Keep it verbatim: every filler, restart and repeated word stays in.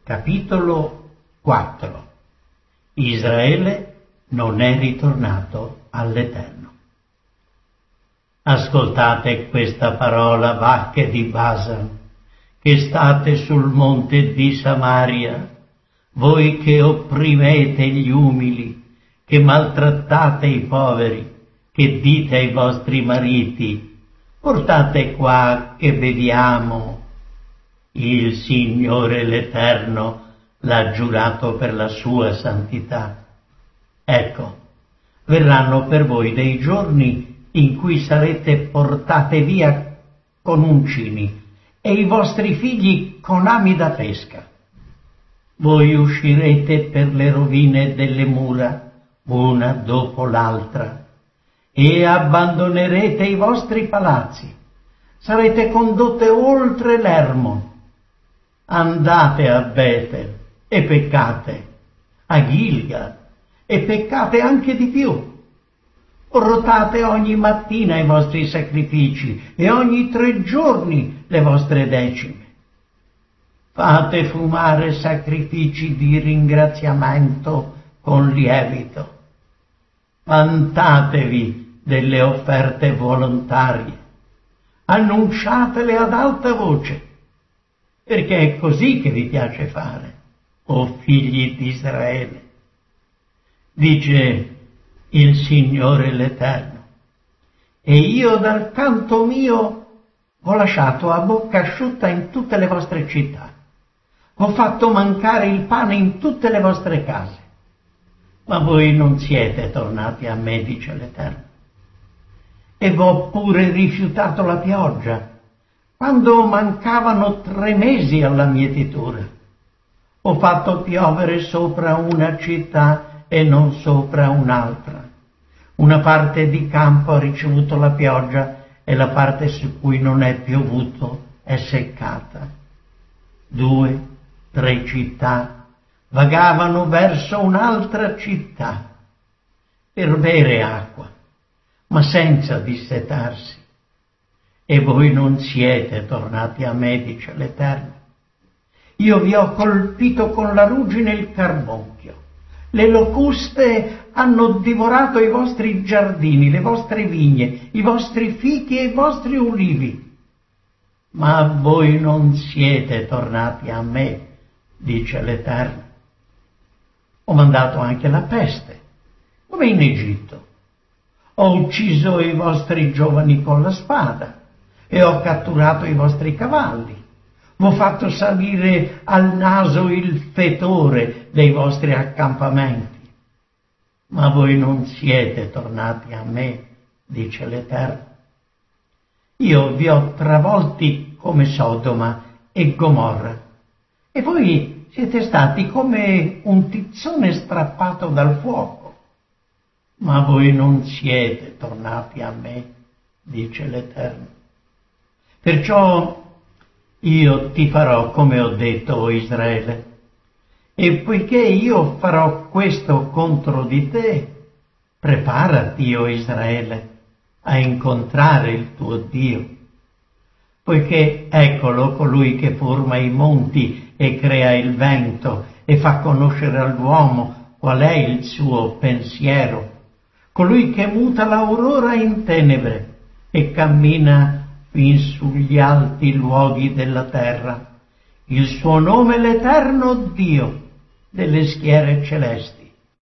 Capitolo quattro. Israele non è ritornato all'Eterno. Ascoltate questa parola, vacche di Basan, che state sul monte di Samaria, voi che opprimete gli umili, che maltrattate i poveri, che dite ai vostri mariti: portate qua che beviamo. Il Signore l'Eterno l'ha giurato per la sua santità. Ecco, verranno per voi dei giorni in cui sarete portate via con uncini e i vostri figli con ami da pesca. Voi uscirete per le rovine delle mura, una dopo l'altra, e abbandonerete i vostri palazzi. Sarete condotte oltre l'Ermon. Andate a Betel e peccate, a Gilgal e peccate anche di più. Rotate ogni mattina i vostri sacrifici e ogni tre giorni le vostre decime. Fate fumare sacrifici di ringraziamento con lievito. Vantatevi delle offerte volontarie. Annunciatele ad alta voce, perché è così che vi piace fare, o figli di Israele. Dice il Signore l'Eterno: e io dal canto mio ho lasciato a bocca asciutta in tutte le vostre città, ho fatto mancare il pane in tutte le vostre case, ma voi non siete tornati a me, dice l'Eterno. E v'ho pure rifiutato la pioggia, quando mancavano tre mesi alla mietitura. Ho fatto piovere sopra una città e non sopra un'altra. Una parte di campo ha ricevuto la pioggia e la parte su cui non è piovuto è seccata. Due, tre città vagavano verso un'altra città per bere acqua, ma senza dissetarsi. E voi non siete tornati a me, dice l'Eterno. Io vi ho colpito con la ruggine e il carbocchio. Le locuste hanno divorato i vostri giardini, le vostre vigne, i vostri fichi e i vostri ulivi. Ma voi non siete tornati a me, dice l'Eterno. Ho mandato anche la peste, come in Egitto. Ho ucciso i vostri giovani con la spada e ho catturato i vostri cavalli. V'ho fatto salire al naso il fetore dei vostri accampamenti. Ma voi non siete tornati a me, dice l'Eterno. Io vi ho travolti come Sodoma e Gomorra, e voi siete stati come un tizzone strappato dal fuoco. Ma voi non siete tornati a me, dice l'Eterno. Perciò io ti farò come ho detto, o Israele, e poiché io farò questo contro di te, preparati, o Israele, a incontrare il tuo Dio. Poiché eccolo colui che forma i monti e crea il vento e fa conoscere all'uomo qual è il suo pensiero, colui che muta l'aurora in tenebre e cammina fin sugli alti luoghi della terra. Il suo nome è l'Eterno Dio delle schiere celesti.